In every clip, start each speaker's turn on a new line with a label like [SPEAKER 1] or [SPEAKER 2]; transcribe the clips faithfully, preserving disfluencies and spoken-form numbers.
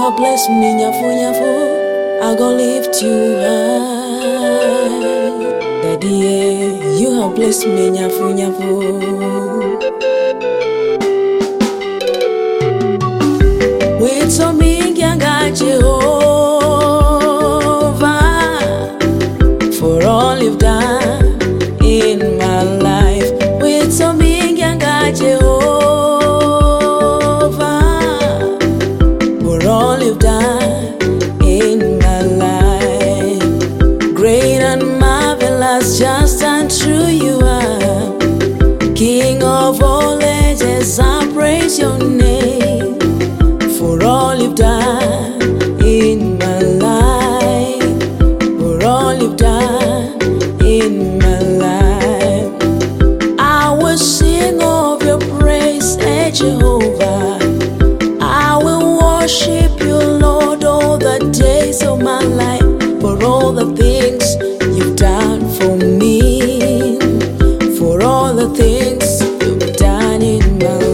[SPEAKER 1] have blessed me, nyafu nyafu. I go lift you high. Daddy, yeah, you have blessed me, nyafu nyafu. With so mingi anga Jehovah, for all you've done in my life. With so mingi anga Jehovah, for all you've done in my life. Great and marvelous, just and true you are. King of all ages, I praise your name. For all you've done in my life, for all you've done in my life, I will sing of your praise, eh, Jehovah. I will worship you, Lord, all the days of my life, for all the things you've done for me, for all the things you've done in my life.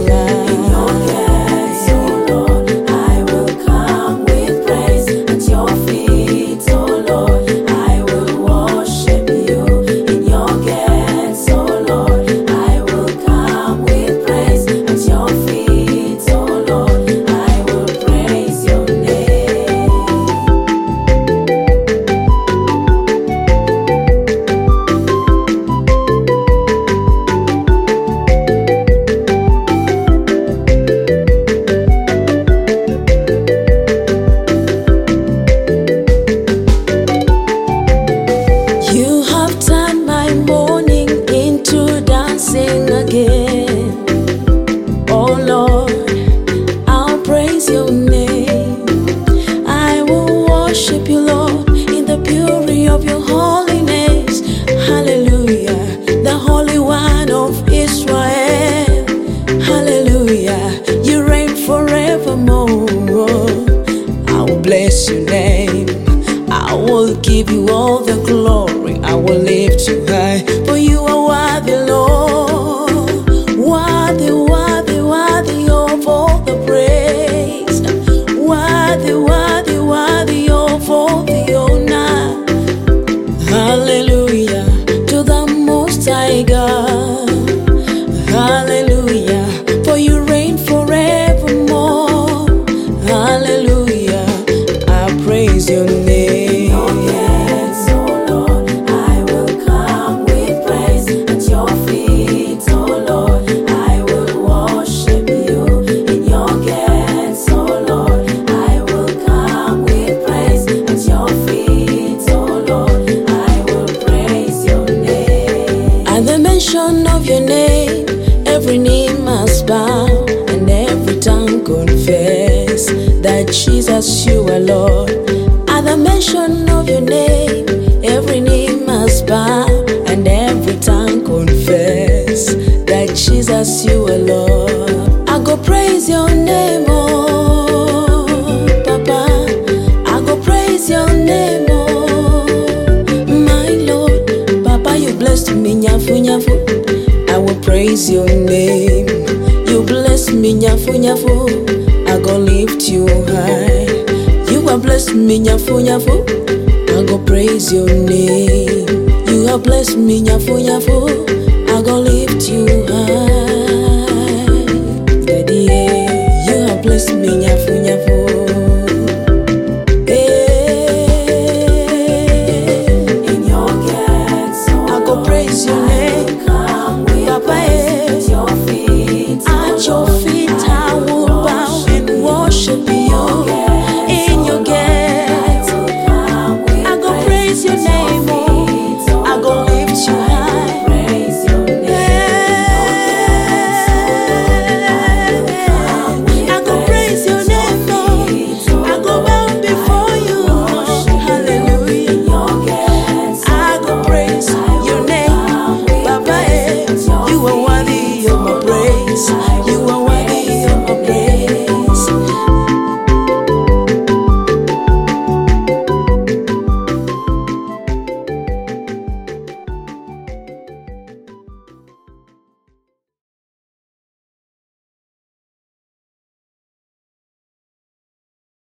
[SPEAKER 1] Oh Lord, I'll praise your name. I will worship you, Lord, in the purity of your holiness. Hallelujah, the Holy One of Israel. Hallelujah, you reign forevermore. I will bless your name. I will give you all the glory. I will lift you high, for you are worthy, Lord. Worthy, worthy, worthy of all the praise. Worthy, worthy, worthy of all the honor. Hallelujah to the Most High God. Hallelujah, for you reign forevermore. Hallelujah, I praise your name. Of your name, every knee must bow and every tongue confess that Jesus, you are Lord. At the mention of your name, every knee must bow and every tongue confess that Jesus, you are Lord. I go praise your name, oh Papa. I go praise your name, oh my Lord. Papa, you blessed me, nyafu nyafu. I will praise your name. You bless me, nyafu nyafu. I go lift you high. You have blessed me, nyafu nyafu. I go praise your name. You have blessed me, nyafu nyafu. I go lift you high. Daddy, yeah, you have blessed me, nyafu nyafu. You are worthy of my praise.